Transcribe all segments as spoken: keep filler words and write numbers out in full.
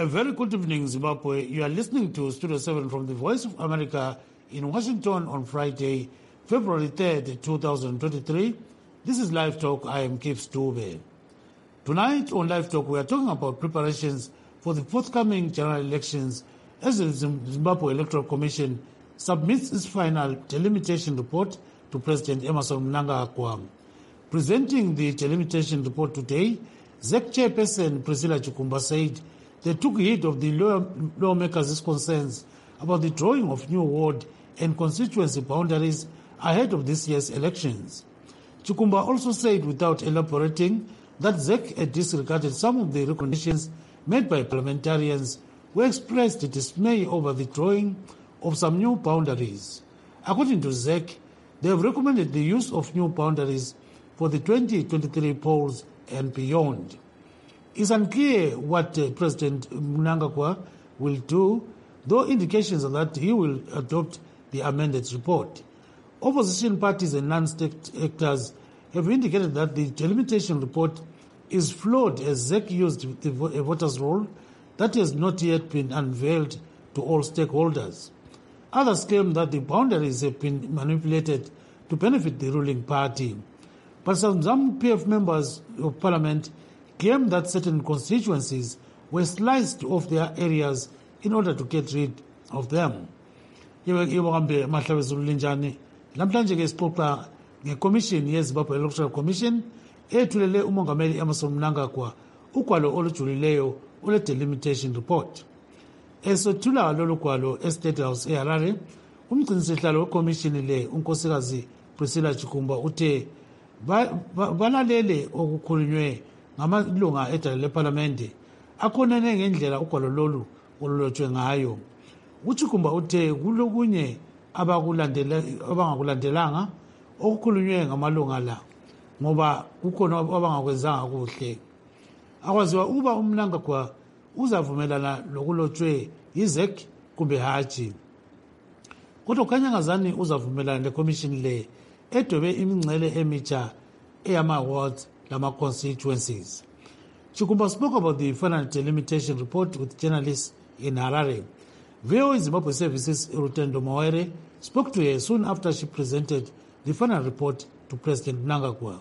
A very good evening, Zimbabwe. You are listening to Studio seven from the Voice of America in Washington on Friday, February third, twenty twenty-three. This is Live Talk. I am Keith Stube. Tonight on Live Talk, we are talking about preparations for the forthcoming general elections as the Zimbabwe Electoral Commission submits its final delimitation report to President Emmerson Mnangagwa. Presenting the delimitation report today, Z E C chairperson Priscilla Chikumba said they took heed of the law, lawmakers' concerns about the drawing of new ward and constituency boundaries ahead of this year's elections. Chikumba also said, without elaborating, that Z E C had disregarded some of the recommendations made by parliamentarians who expressed dismay over the drawing of some new boundaries. According to Z E C, they have recommended the use of new boundaries for the twenty twenty-three polls and beyond. It's unclear what uh, President Mnangagwa will do, though indications are that he will adopt the amended report. Opposition parties and non-state actors have indicated that the delimitation report is flawed as Z E C used the a voters' roll that has not yet been unveiled to all stakeholders. Others claim that the boundaries have been manipulated to benefit the ruling party. But some, some P F members of parliament claim that certain constituencies were sliced off their areas in order to get rid of them. Namhlanje ke sixoxa ngeCommission yeZimbabwe Electoral Commission ethulele umongameli Emmerson Mnangagwa ugwalo olujulileyo ole delimitation report. Esothula lolu gwalo eState House eHarare, umgcinisihlalo weCommission le unkosikazi Priscilla Chikumba uthe balalele okukhulunywe ngamalunga edala leParlamente akhonene ngendlela ugwalo lolu olulotshwe ngayo. UChikumba uthe kulokunye abangakulandelanga okukhulunywe ngamalunga la ngoba kukhona abangakwenzanga kuhle. Akwaziwa uba uMnangagwa uzavumelana lokulotshwe yiZ E C kumbe hatshi. Kodwa kanyangazani uzavumelana leCommission le edwebe imingcele emitsha eyama-wards lama-constituencies. Chikumba spoke about the final delimitation report with journalists in Harare. V O A Zimbabwe Services Rutendo Mawere spoke to her soon after she presented the final report to President Mnangagwa.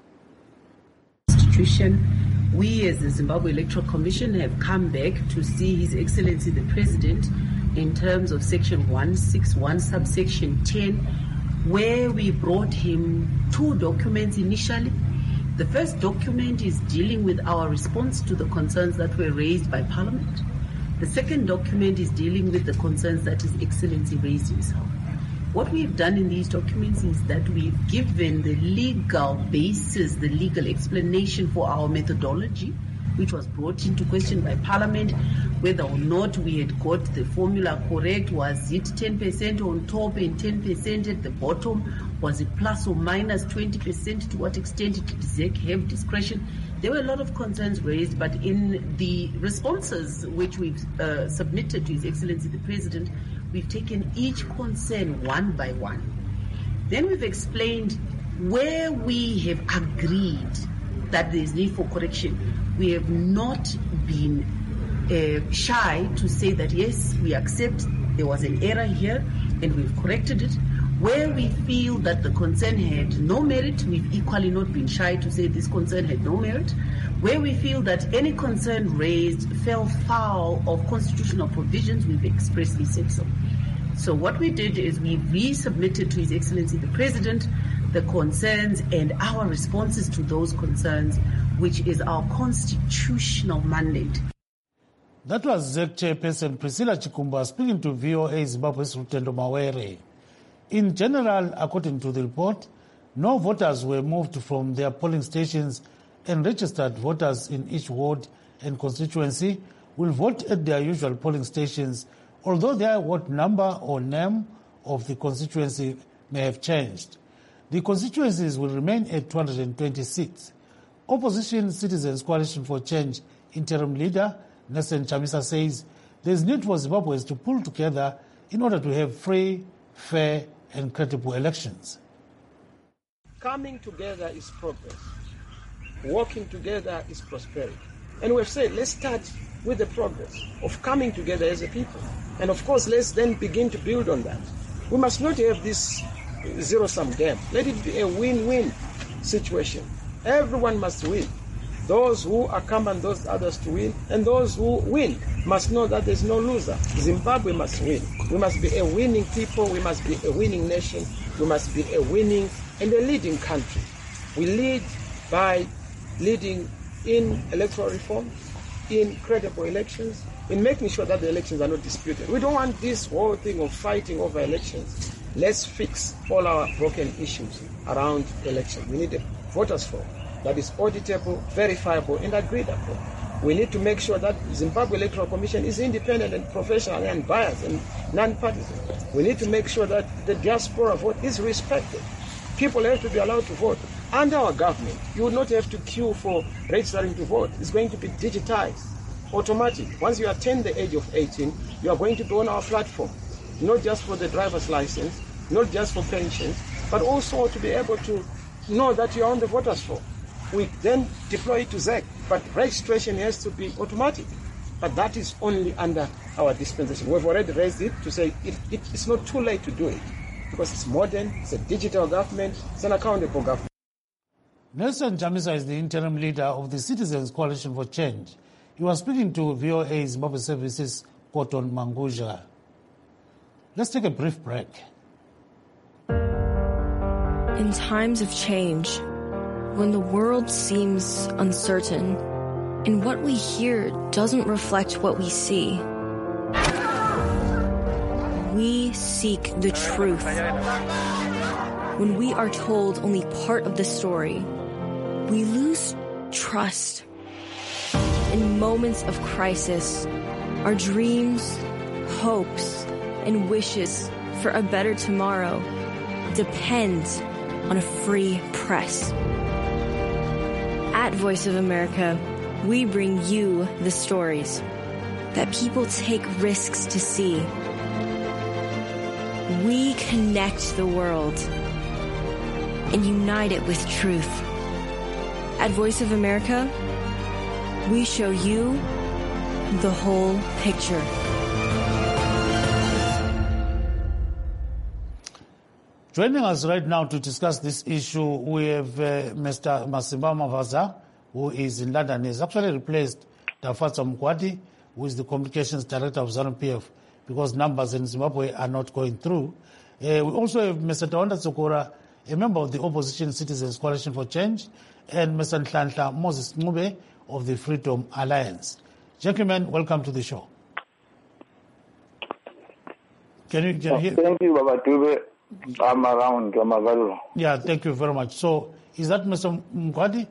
Constitution, we as the Zimbabwe Electoral Commission have come back to see His Excellency the President in terms of Section one sixty-one, subsection ten, where we brought him two documents initially. The first document is dealing with our response to the concerns that were raised by Parliament. The second document is dealing with the concerns that His Excellency raised himself. What we've done in these documents is that we've given the legal basis, the legal explanation for our methodology, which was brought into question by Parliament, whether or not we had got the formula correct. Was it ten percent on top and ten percent at the bottom? Was it plus or minus twenty percent? To what extent did Z E C have discretion? There were a lot of concerns raised, but in the responses which we've uh, submitted to His Excellency the President, we've taken each concern one by one. Then we've explained where we have agreed that there is need for correction. We have not been uh, shy to say that, yes, we accept there was an error here and we've corrected it. Where we feel that the concern had no merit, we've equally not been shy to say this concern had no merit. Where we feel that any concern raised fell foul of constitutional provisions, we've expressly said so. So what we did is we resubmitted to His Excellency the President the concerns and our responses to those concerns, which is our constitutional mandate. That was Z E C chairperson Priscilla Chikumba speaking to V O A Zimbabwe's Rutendo Mawere. In general, according to the report, no voters were moved from their polling stations, and registered voters in each ward and constituency will vote at their usual polling stations, although their ward number or name of the constituency may have changed. The constituencies will remain at two hundred twenty-six. Opposition Citizens Coalition for Change interim leader Nelson Chamisa says there is need for Zimbabweans to pull together in order to have free, fair and credible elections. Coming together is progress. Working together is prosperity. And we've said, let's start with the progress of coming together as a people. And of course, let's then begin to build on that. We must not have this zero-sum game. Let it be a win-win situation. Everyone must win. Those who accompany those others to win, and those who win must know that there's no loser. Zimbabwe must win. We must be a winning people. We must be a winning nation. We must be a winning and a leading country. We lead by leading in electoral reform, in credible elections, in making sure that the elections are not disputed. We don't want this whole thing of fighting over elections. Let's fix all our broken issues around elections. We need a voters' form that is auditable, verifiable, and agreed upon. We need to make sure that Zimbabwe Electoral Commission is independent and professional and unbiased and non-partisan. We need to make sure that the diaspora vote is respected. People have to be allowed to vote. Under our government, you will not have to queue for registering to vote. It's going to be digitized, automatic. Once you attain the age of eighteen, you are going to be on our platform, not just for the driver's license, not just for pensions, but also to be able to know that you are on the voters' form. We then deploy it to Z E C, but registration has to be automatic. But that is only under our dispensation. We've already raised it to say it, it, it's not too late to do it, because it's modern, it's a digital government, it's an accountable government. Nelson Chamisa is the interim leader of the Citizens Coalition for Change. He was speaking to V O A Zimbabwe Services, Cotton Manguja. Let's take a brief break. In times of change, when the world seems uncertain and what we hear doesn't reflect what we see, we seek the truth. When we are told only part of the story, we lose trust. In moments of crisis, our dreams, hopes, and wishes for a better tomorrow depend on a free press. At Voice of America, we bring you the stories that people take risks to see. We connect the world and unite it with truth. At Voice of America, we show you the whole picture. Joining us right now to discuss this issue, we have uh, Mister Masimba Mavaza, who is in London. He's actually replaced Dafatsa Mkwati, who is the communications director of ZANU P F, because numbers in Zimbabwe are not going through. Uh, we also have Mister Tawanda Tsokora, a member of the Opposition Citizens Coalition for Change, and Mister Nhlanhla Moses Ncube of the Freedom Alliance. Gentlemen, welcome to the show. Can you, can you hear? Thank you, Baba Dube. I'm around. I'm available. Yeah, thank you very much. So, is that Mister Mkwati?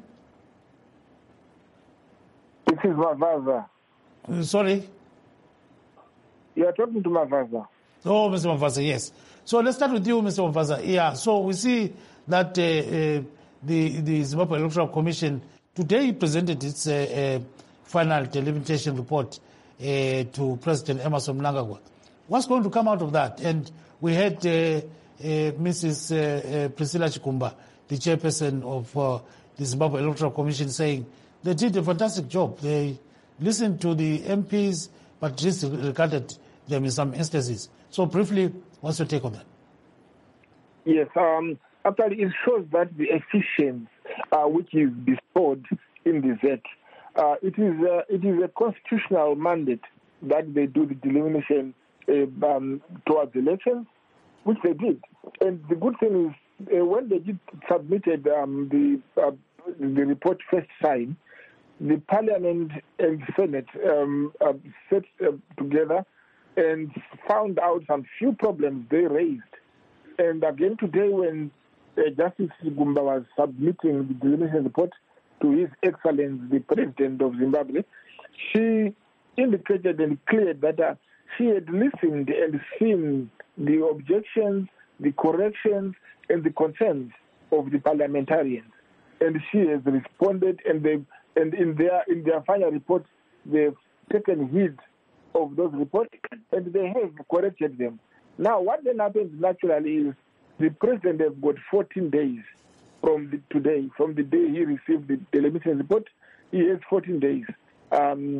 This is Mavaza. Uh, sorry? You are talking to Mavaza. Oh, Mister Mavaza, yes. So let's start with you, Mister Mavaza. Yeah, so we see that uh, uh, the, the Zimbabwe Electoral Commission today presented its uh, uh, final delimitation report uh, to President Emmerson Mnangagwa. What's going to come out of that? And we had uh, uh, Missus Uh, uh, Priscilla Chikumba, the chairperson of uh, the Zimbabwe Electoral Commission, saying they did a fantastic job. They listened to the M Ps, but disregarded them in some instances. So briefly, what's your take on that? Yes, um, actually it shows that the efficiency uh, which is bestowed in the Z E C, uh, it is uh, it is a constitutional mandate that they do the delimitation uh, um, towards elections, which they did. And the good thing is, uh, when they did submitted um, the uh, the report first time, the Parliament and Senate um, uh, sat uh, together and found out some few problems they raised. And again today, when uh, Justice Gumba was submitting the delimitation report to His Excellency, the President of Zimbabwe, she indicated and cleared that uh, she had listened and seen the objections, the corrections, and the concerns of the parliamentarians. And she has responded, and they and in their in their final report, they've taken heed of those reports, and they have corrected them. Now, what then happens naturally is the president has got fourteen days from the, today, from the day he received the delimitation report. He has fourteen days um,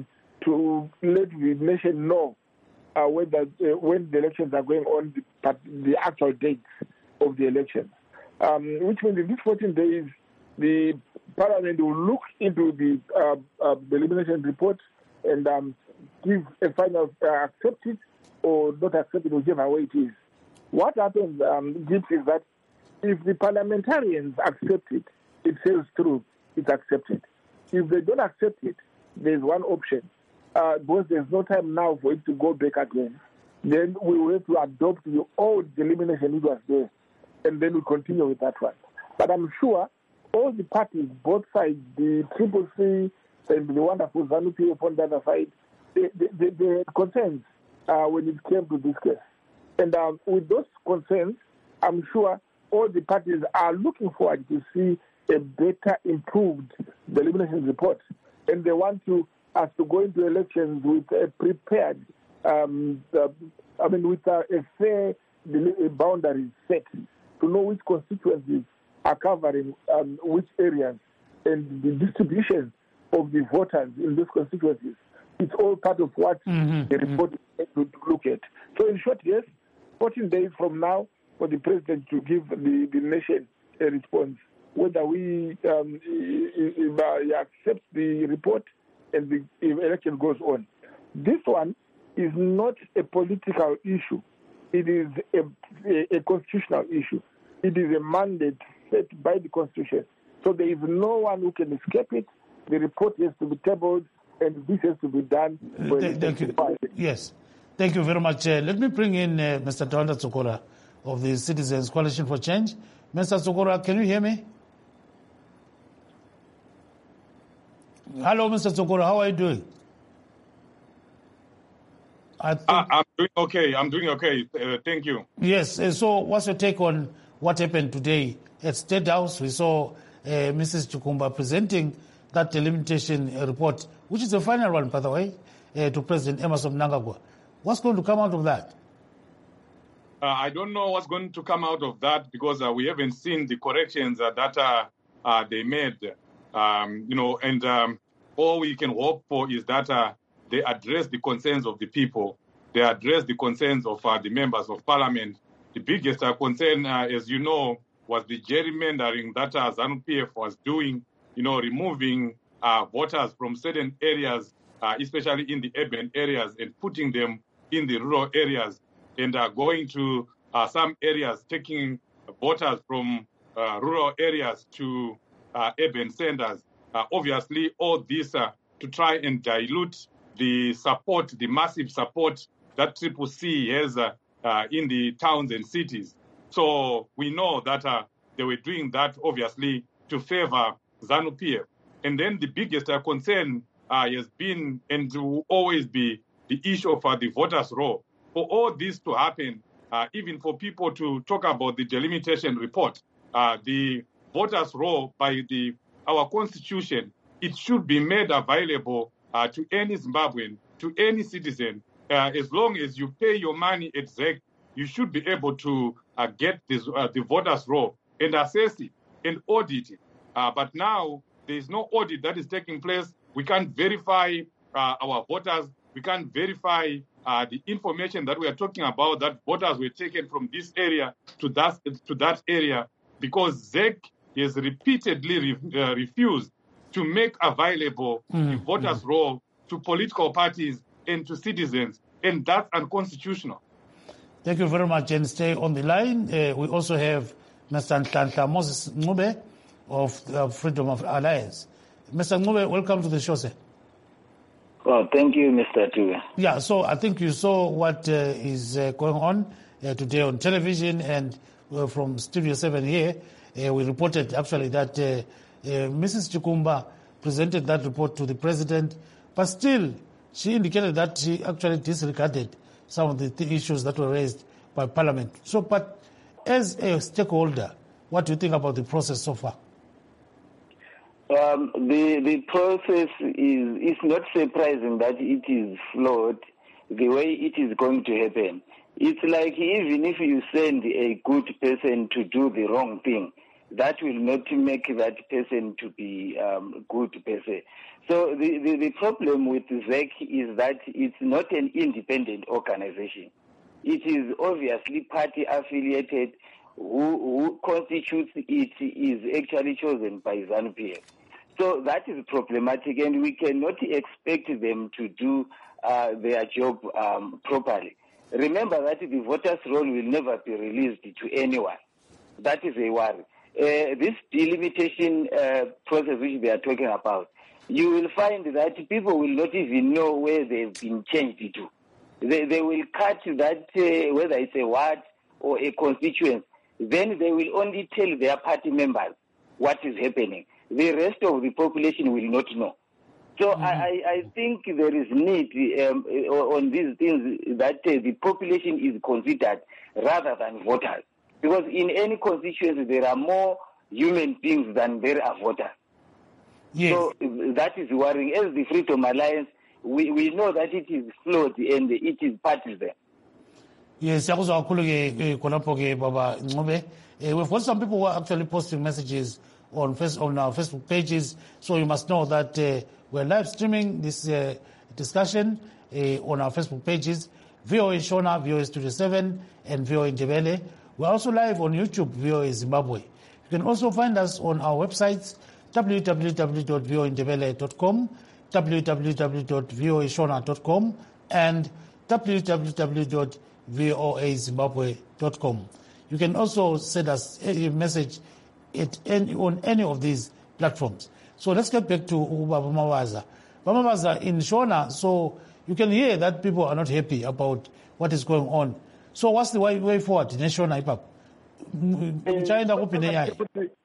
to let the nation know uh, whether uh, when the elections are going on, the, the actual dates of the elections. Um, which means in these fourteen days, the Parliament will look into the, uh, uh, the elimination report and um, give a final uh, accept it or not accept it, whichever way it is. What happens, um, Gibbs, is that if the parliamentarians accept it, it says through, it's accepted. If they don't accept it, there's one option. Uh, because there's no time now for it to go back again. Then we will have to adopt the old elimination it was there, and then we continue with that one. But I'm sure all the parties, both sides, the Triple C and the wonderful ZANU-P F on the other side, they, they, they, they had concerns uh, when it came to this case. And um, with those concerns, I'm sure all the parties are looking forward to see a better, improved the elimination report. And they want to us to go into elections with a prepared, um, uh, I mean, with a, a fair boundary set to know which constituencies are covering um, which areas and the distribution of the voters in those constituencies. It's all part of what mm-hmm. the report mm-hmm. would look at. So in short, yes, fourteen days from now for the president to give the, the nation a response, whether we um, accept the report and the election goes on. This one is not a political issue. It is a, a, a constitutional issue. It is a mandate set by the Constitution. So there is no one who can escape it. The report has to be tabled, and this has to be done. For Th- thank you. Yes. Thank you very much. Uh, let me bring in uh, Mister Tawanda Tsokora of the Citizens Coalition for Change. Mister Tsokora, can you hear me? Hello, Mister Tsokora. How are you doing? I think... uh, I'm doing okay. I'm doing okay. Uh, thank you. Yes. Uh, so what's your take on what happened today at State House? We saw uh, Missus Chikumba presenting that delimitation report, which is the final one, by the way, uh, to President Emmerson Mnangagwa. What's going to come out of that? Uh, I don't know what's going to come out of that because uh, we haven't seen the corrections uh, that uh, uh, they made. Um, you know, and um, all we can hope for is that uh, they address the concerns of the people. They address the concerns of uh, the members of parliament. The biggest uh, concern, uh, as you know, was the gerrymandering that uh, ZANU-P F was doing, you know, removing uh, voters from certain areas, uh, especially in the urban areas, and putting them in the rural areas, and uh, going to uh, some areas, taking voters from uh, rural areas to uh, urban centers. Uh, obviously, all this uh, to try and dilute the support, the massive support that Triple C has uh, uh, in the towns and cities. So we know that uh, they were doing that, obviously, to favor ZANU-P F. And then the biggest uh, concern uh, has been and will always be the issue of uh, the voters' roll. For all this to happen, uh, even for people to talk about the delimitation report, uh, the voters' roll by the our constitution, it should be made available uh, to any Zimbabwean, to any citizen. Uh, as long as you pay your money at Z E C, you should be able to uh, get this, uh, the voters' roll and assess it and audit it. Uh, but now there is no audit that is taking place. We can't verify uh, our voters. We can't verify uh, the information that we are talking about, that voters were taken from this area to that, to that area, because Z E C has repeatedly re- uh, refused to make available mm-hmm. the voters' mm-hmm. roll to political parties and to citizens, and that's unconstitutional. Thank you very much, and stay on the line. Uh, we also have Mister Nhlanhla Moses Ncube of the Freedom of Alliance. Mister Ncube, welcome to the show, sir. Well, thank you, Mister Tuwe. Yeah, so I think you saw what uh, is uh, going on uh, today on television, and uh, from Studio seven here, uh, we reported actually that uh, uh, Missus Chikumba presented that report to the president, but still she indicated that she actually disregarded some of the th- issues that were raised by Parliament. So, but as a stakeholder, what do you think about the process so far? Um, the the process is is not surprising that it is flawed the way it is going to happen. It's like even if you send a good person to do the wrong thing, that will not make that person to be um, good per se. So the, the, the problem with Z E C is that it's not an independent organization. It is obviously party affiliated. Who, who constitutes it is actually chosen by ZANU-P F. So that is problematic, and we cannot expect them to do uh, their job um, properly. Remember that the voters' roll will never be released to anyone. That is a worry. Uh, this delimitation uh, process which they are talking about, you will find that people will not even know where they've been changed to. They, they will cut that, uh, whether it's a ward or a constituency, then they will only tell their party members what is happening. The rest of the population will not know. So mm-hmm. I, I think there is need um, on these things that uh, the population is considered rather than voters. Because in any constituency, there are more human beings than there are voters. Yes. So that is worrying. As the Freedom Alliance, we, we know that it is flawed and it is partisan. Yes, Baba Ncube. We've got some people who are actually posting messages on face, on our Facebook pages, so you must know that uh, we're live streaming this uh, discussion uh, on our Facebook pages, V O A Shona, V O A Studio seven, and V O A Ndebele. We're also live on YouTube, V O A Zimbabwe. You can also find us on our websites, w w w dot v o a ndebele dot com, w w w dot v o a shona dot com, and w w w dot v o a zimbabwe dot com. You can also send us a message at any, on any of these platforms. So let's get back to Baba Mawaza. Baba Mawaza, in Shona, so you can hear that people are not happy about what is going on. So what's the way, way forward in Shona Ipap? China kupine yayi.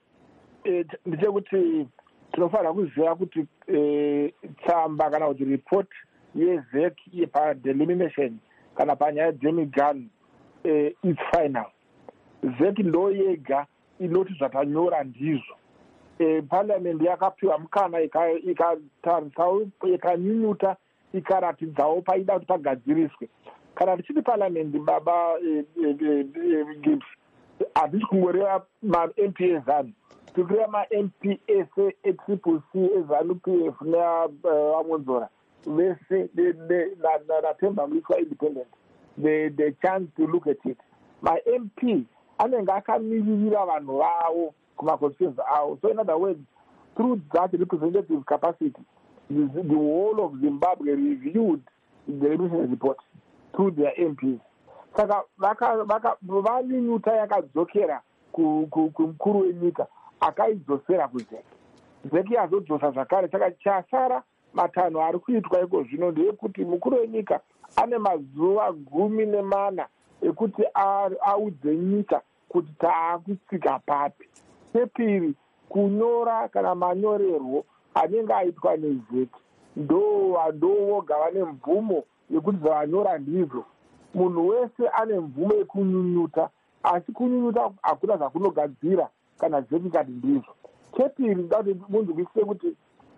Ndiche kuti tinofanira kuziva kuti tsamba kana kuti report ye Z E C yepa delimitation kana panyaya dzemigano it's final. Z E C ndo yega inoti zvatanyora ndizvo. Parliament yakapiwa mukana ikatarisa ikanyunyuta ikaratidzawo paida kuti pagadziriswe. Kana tichiti Parliament baba Gibbs hatisi kungoreva ma-M P ezanu, tikureva ma-M P ese e-triple C ezanu-P F nevamonzora vese natemba muiswa independent, the, the chance to look at it. Ma-M P anenge akamiririra vanhu vavo kuma-constituency avo. So in other words, through that representative capacity, the, the whole of Zimbabwe reviewed the remission report through their M Ps. Saka vanyunyuta yakadzokera kumukuru wenyika akaidzosera kuZ E C. Z E C yazodzosa zvakare. Saka chasara matanho ari kuitwa iko zvino ndeyekuti mukuru wenyika ane mazuva gumi nemana ekuti audze nyika kuti taakusvika papi. Chepiri, kunyora kana manyorerwo anenge aitwa neZ E C ndo voga vane mvumo yekuti zvavanyora ndizvo. Munhu wese ane mvumo yekunyunyuta, asi kunyunyuta hakuna zvakunogadzira kana Z E C kati ndizvo. Chepiri, ndati munzwisise kuti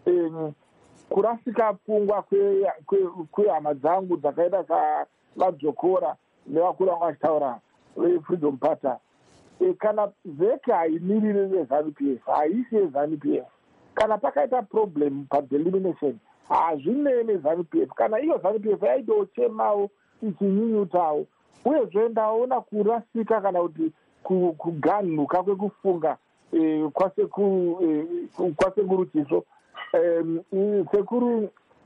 kurasika pfungwa kwehama dzangu dzakaita savadzokora nevakuru vanga vachitaura veFreedom Party, kana Z E C haimiriri vezanu-P F, haisi yezanu-P F. Kana pakaita problem padelimitation, hazvinei nezanu-P F. Kana iyo zanu-P F yaitochemawo ichinyunyutawo, uyezve ndaona kurasika kana kuti kuganhuka kwekufunga kwasekuru Chisvo. Sekuru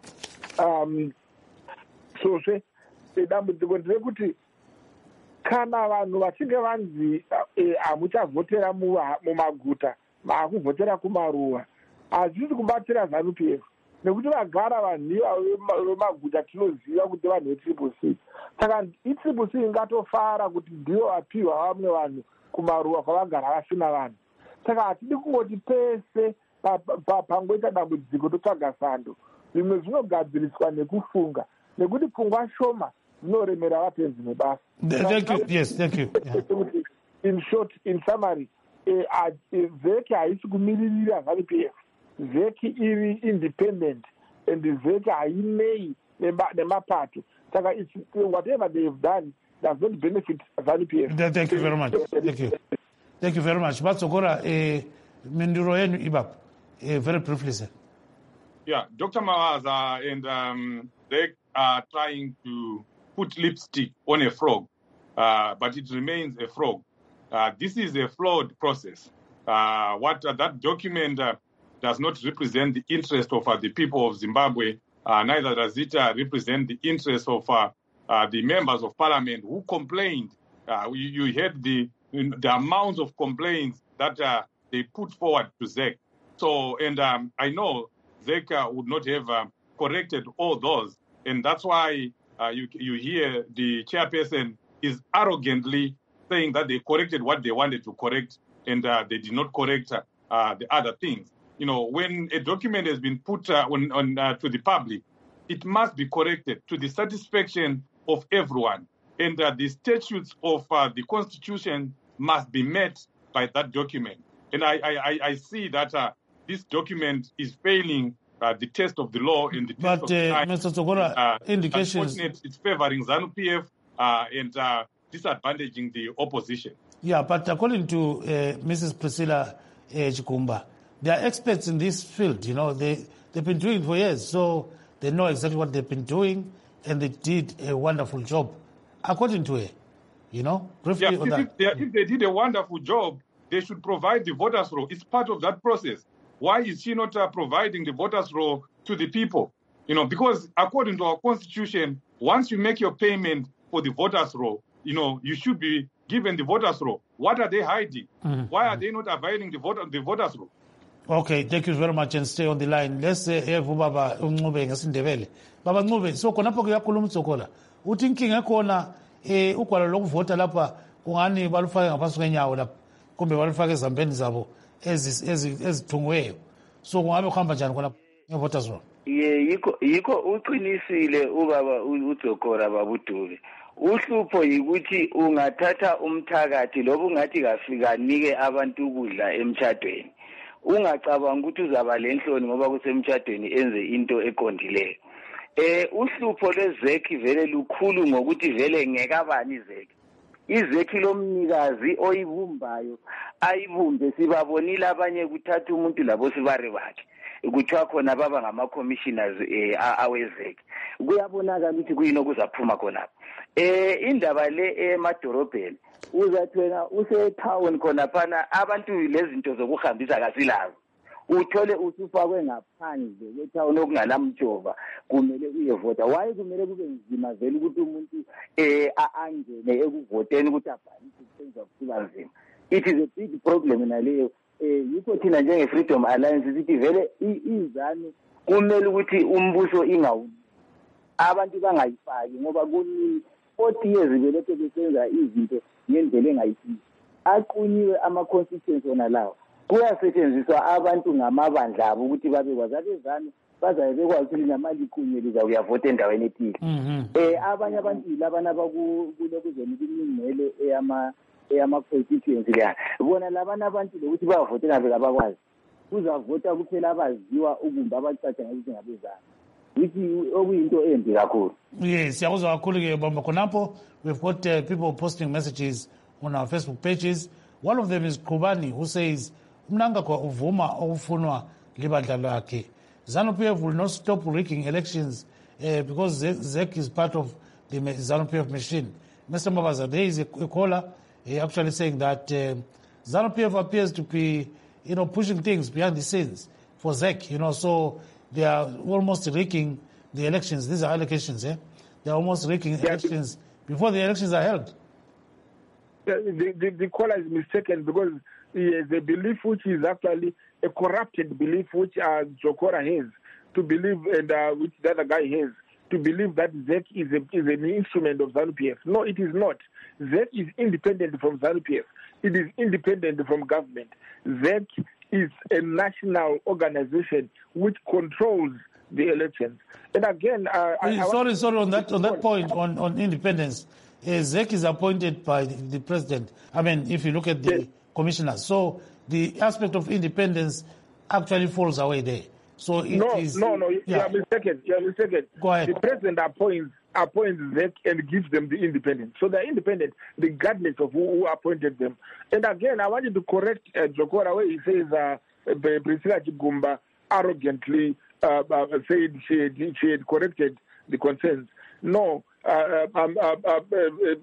Svosve, dambudziko nderekuti kana vanhu vachinge vanzi hamuchavhotera mumaguta, maakuvhotera kumaruwa, hazvisi kubatsira zanu-P F. Nekuti vagara vanhu vemaguta tinoziva kuti vanhu vetriple C. Saka itriple C ingatofara kuti ndiyo vapiwa vamwe vanhu kumaruwa kwavagara vasina vanhu. Saka hatidi kungoti pese pangoita dambudziko totsvaga sando. Zvimwe zvinogadziriswa nekufunga, nekuti pfungwa shoma dzinoremera vapenzi nebasa. Thank you. Yes, thank you. Yeah. In short, in summary, Z E C haisi kumiririra zanu-P F. Z E C iri independent and the Z E C hainei nemapato. Saka whatever they have done does not benefit zanu-P F. Thank you very much. Thank you. Thank you very much. Batsokora, Minduro yenu ibap, very briefly, sir. Yeah, Doctor Mawaza and um, they are trying to put lipstick on a frog, uh, but it remains a frog. Uh, this is a flawed process. Uh, what uh, that document uh, does not represent the interest of uh, the people of Zimbabwe. Uh, neither does it uh, represent the interest of uh, uh, the members of parliament who complained. Uh, you, you heard the the amount of complaints that uh, they put forward to Z E C. So, and um, I know Z E C uh, would not have uh, corrected all those, and that's why uh, you you hear the chairperson is arrogantly saying that they corrected what they wanted to correct, and uh, they did not correct uh, uh, the other things. You know, when a document has been put uh, on, on uh, to the public, it must be corrected to the satisfaction of everyone. And uh, the statutes of uh, the Constitution must be met by that document. And I, I, I see that uh, this document is failing uh, the test of the law and the test but, of the time. But, uh, Mister Tsogora, uh, indications... It's favoring ZANU-P F uh, and uh, disadvantaging the opposition. Yeah, but according to uh, Missus Priscilla uh, Chikumba, they are experts in this field. You know, they, they've been doing it for years, so they know exactly what they've been doing, and they did a wonderful job, according to her. You know, briefly yeah, on if, that. They, if they did a wonderful job, they should provide the voters' roll. It's part of that process. Why is she not uh, providing the voters' roll to the people? You know, because according to our Constitution, once you make your payment for the voters' roll, you know, you should be given the voters' roll. What are they hiding? Mm-hmm. Why are they not availing the, voter, the voters' roll? Okay, thank you very much, and stay on the line. Let's uh, have Baba Ncube ngesindebele. Baba Ncube, so khonapho kuyakhuluma uTsokola. Uthi inkinga ekhona eh ugwalo lokuvota lapha kungani balufaka ngaphansi kwenyawo lapha kumbe balufaka ezambeni zabo ezithungweyo. So kungabe kuhamba njani khona ngevoters roll? Ye yikho yikho uqinisile ubaba uTsokola babuduke. Uhlupho yikuthi ungathatha umthakathi lobu ungathi kafika nike abantu ukudla emtshadweni. Ungacabanga ukuthi uzaba lenhloni ngoba kusemtshadweni enze into eqondileyo. Eh uhlupho lwezeki vele lukhulu ngokuthi vele ngekabani izeki. Izeki lomnikazi oyibumbayo ayibumbe sibabonile abanye kuthatha umuntu labo sibare bakhe. Kuthiwa khona baba ngama commissioners eh awezeki. Kuyabonakala ukuthi kuyini kuzaphuma khona. Eh indaba le emadorobheni uzathenga use town khona phana abantu lezinto zokuhambisa kasilazo. Uthole usufakwe ngaphandle kwetown okungalamjova kumele uyevota. Why kumele kube nzima vele ukuthi umuntu eh angene ekuvoteni ukuthi abhalise senza kuba nzima. It is a big problem naleyo. Eh yikho thina njenge Freedom Alliance sithi vele izanu kumele ukuthi umbuso ingawu abantu bangayifaki ngoba kuni forty years belokhu besenza izinto ngendlela engayifiki. Aqunyiwe ama constituency ona lawo. Kuyasetshenziswa abantu ngamabandla abo ukuthi babe kwazabezana bazaye bekwazi ukuthi namali kunyeliza uyavota endaweni ethile. Eh abanye abantu labana bakule kuzeni imingcele eyama eyama constituency la. Bona labana abantu lokuthi bavota ngabe abakwazi. Uzavota kuphela abaziwa ukumba abacaca ngokuthi ngabezana. Which okuyinto embi kakhulu. Yes, siyakuzwa kakhulu ke bamba khonapho. We've got uh, people posting messages on our Facebook pages. One of them is Kubani, who says Mnangagwa uvuma okufunwa libandla lakhe. ZANU-P F will not stop rigging elections uh, because Z E C is part of the ZANU-P F machine. Mister Mabaza, there is a, a caller uh, actually saying that uh, ZANU-P F appears to be, you know, pushing things behind the scenes for Z E C, you know, so they are almost rigging the elections. These are allegations, eh? They are almost rigging yeah, elections before the elections are held. The, the, the caller is mistaken because uh, the belief which is actually a corrupted belief which uh, Tsokora has, to believe and uh, which the other guy has, to believe that Z E C is, a, is an instrument of ZANU-P F. No, it is not. Z E C is independent from ZANU-P F. It is independent from government. Z E C is a national organization which controls the elections. And again, uh, I, sorry, I sorry on that on that point on, on independence. Uh, Z E C is appointed by the, the president. I mean, if you look at the yes. commissioners, so the aspect of independence actually falls away there. So it no, is, no, no. You yeah. are mistaken. You are mistaken. Go ahead. The president appoints appoints Z E C and gives them the independence. So they're independent regardless of who, who appointed them. And again, I wanted to correct uh, Jokora where he says uh, Priscilla Chigumba arrogantly uh, uh, said she had, she had corrected the concerns. No, uh, um, uh, uh, uh,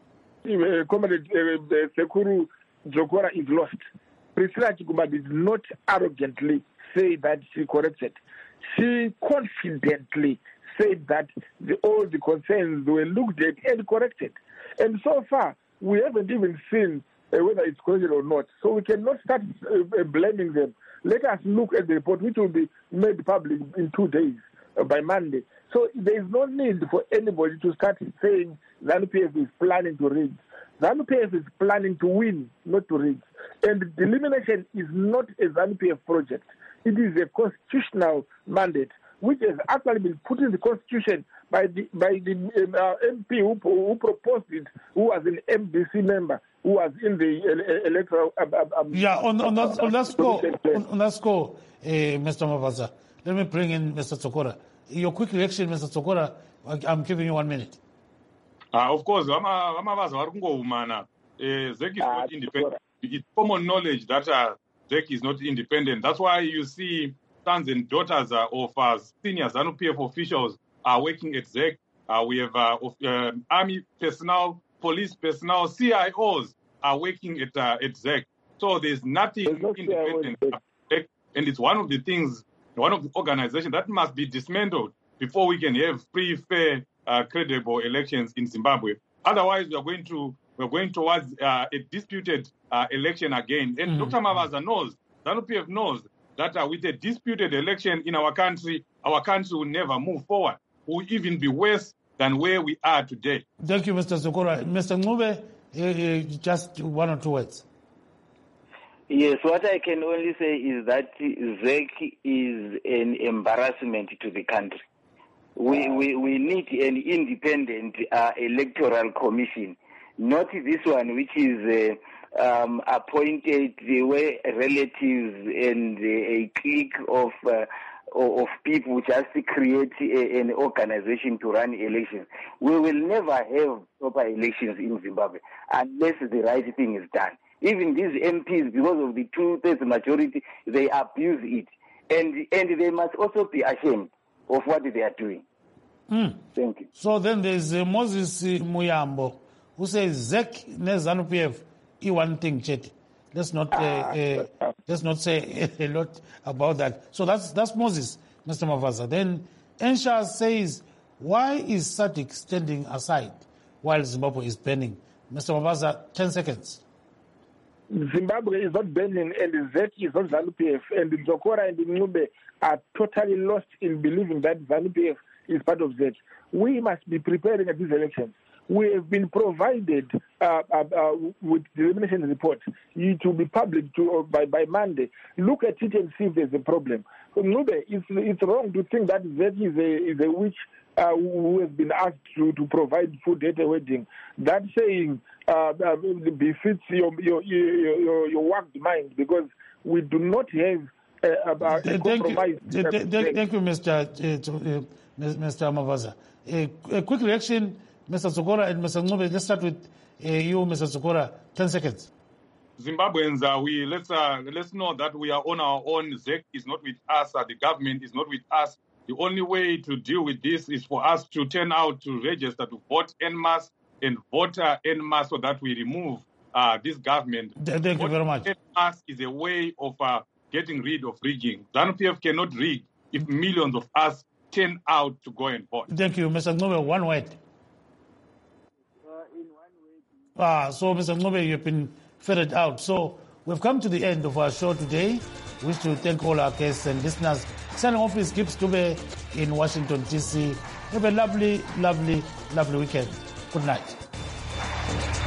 uh, Comrade uh, Sekuru Jokora is lost. Priscilla Chigumba did not arrogantly say that she corrected. She confidently said that the, all the concerns were looked at and corrected. And so far, we haven't even seen uh, whether it's corrected or not. So we cannot start uh, blaming them. Let us look at the report, which will be made public in two days, uh, by Monday. So there is no need for anybody to start saying ZANU P F is planning to rig. ZANU P F is planning to win, not to rig. And the elimination is not a ZANU P F project. It is a constitutional mandate, which has actually been put in the constitution by the by the uh, M P who, who proposed it, who was an M D C member, who was in the uh, electoral. Uh, um, yeah, on, on, that, on that score, on, on that score, uh, Mister Mavaza, let me bring in Mister Tsokora. Your quick reaction, Mister Tsokora. I'm giving you one minute. Uh, of course, Mavaza warungomana. Z E C is not independent. It's common knowledge that uh, Z E C is not independent. That's why you see sons and daughters uh, of uh, senior ZANU P F officials are working at Z E C. Uh, we have uh, of, uh, army personnel, police personnel, C I Os are working at uh, at Z E C. So there's nothing there's no independent about Z E C, and it's one of the things, one of the organizations that must be dismantled before we can have free, fair, uh, credible elections in Zimbabwe. Otherwise, we are going to we're going towards uh, a disputed uh, election again. And mm-hmm. Doctor Mavaza knows, ZANU P F knows that uh, with a disputed election in our country, our country will never move forward. Will even be worse than where we are today. Thank you, Mister Tsokora. Mister Ncube, uh, uh, just one or two words. Yes, what I can only say is that Z E C is an embarrassment to the country. We we, we need an independent uh, electoral commission, not this one which is uh, um, appointed the way relatives and uh, a clique of uh, of people just create a, an organization to run elections. We will never have proper elections in Zimbabwe unless the right thing is done. Even these M Ps, because of the two-thirds majority, they abuse it. And and they must also be ashamed of what they are doing. Mm. Thank you. So then there's uh, Moses Muyambo, who says Z E C ne ZANU P F is one thing, Chetty. Let's not uh, uh, let's not say a lot about that. So that's that's Moses, Mister Mavaza. Then Ensha says, why is S A D C standing aside while Zimbabwe is burning? Mister Mavaza, ten seconds. Zimbabwe is not burning, and Z E C is not ZANU P F, and Jokora and Ncube are totally lost in believing that ZANU P F is part of Z E C. We must be preparing at these elections. We have been provided uh, uh, uh, with the elimination report. It will be public to, uh, by, by Monday. Look at it and see if there's a problem. Ncube, it's, it's wrong to think that Z E C is a, is a witch uh, who has been asked to, to provide food at a wedding. That saying uh, uh, befits your your, your, your, your worked mind, because we do not have uh, uh, a compromise. Thank you, thank, thank you Mister Uh, Mister Mavaza. A, a quick reaction, Mister Tsokora and Mister Ncube. Let's start with uh, you, Mister Tsokora. Ten seconds. Zimbabweans, uh, we let's uh, let's know that we are on our own. Z E C is not with us. Uh, the government is not with us. The only way to deal with this is for us to turn out to register to vote en masse and vote uh, en masse so that we remove uh, this government. Thank vote you very much. En masse is a way of uh, getting rid of rigging. ZANU P F cannot rig if millions of us turn out to go and vote. Thank you, Mister Ncube. One word. Uh, in one way. Ah, so Mister Ncube, you've been ferreted out. So we've come to the end of our show today. We wish to thank all our guests and listeners. Signing off is Gibbs Dube in Washington, D C. Have a lovely, lovely, lovely weekend. Good night.